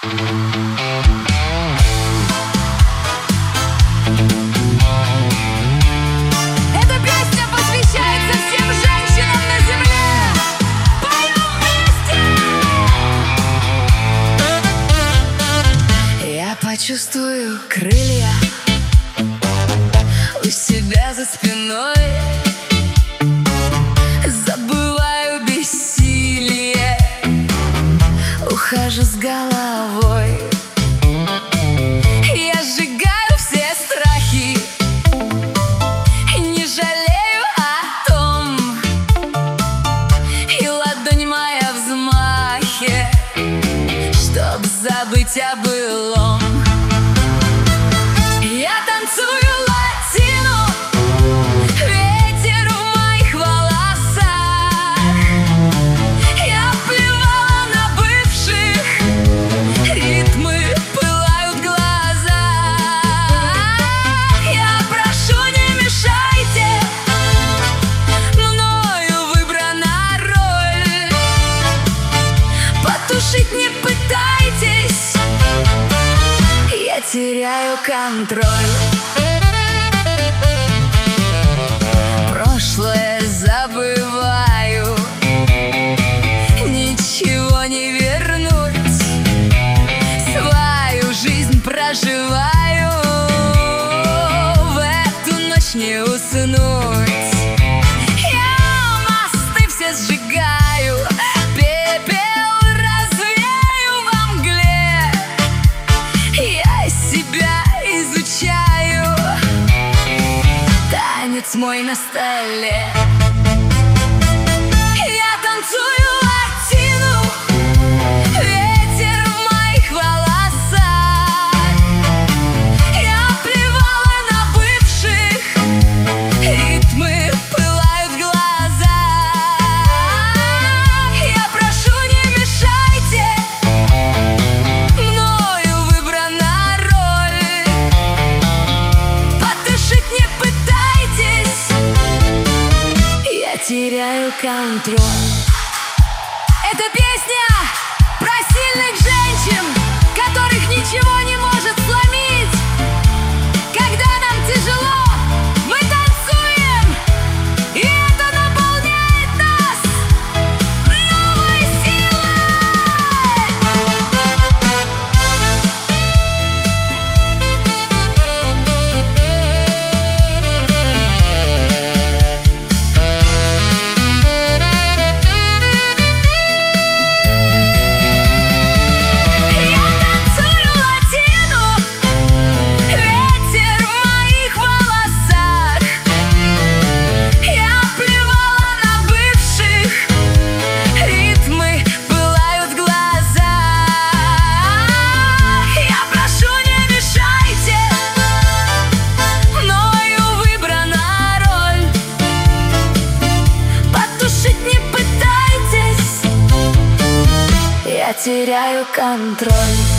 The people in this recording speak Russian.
Эта песня посвящается всем женщинам на земле. Поем вместе! Я почувствую крылья у себя за спиной. Забываю бессилие, ухожу с головой. Я сжигаю все страхи, не жалею о том. И ладонь моя в взмахе, чтоб забыть о былом. Я танцую латину, ветер в моих волосах. Я плевала на бывших, ритмы пылают глаза. Я прошу, не мешайте, мною выбрана роль. Потушить не пытайтесь, я теряю контроль. Прошлое забываю, ничего не вернуть. Свою жизнь проживаю, в эту ночь не уснуть. Я мосты все сжигаю, пепел развею во мгле. Я себя изучаю, танец мой на столе. Я танцую латину, ветер в моих волосах. Я плевала на бывших, ритмы пылают глаза. Я прошу, не мешайте, мною выбрана роль. Потушить не пытайтесь, я теряю контроль. Эта песня про сильных женщин, которых ничего не может сломить. Когда нам тяжело, мы танцуем, и это наполняет нас новой силой. Я танцую латину, ветер в моих волосах. Я плевала на бывших, ритмы пылают глаза. Я прошу, не мешайте, мною выбрана роль. Потушить не пытайтесь, я теряю контроль.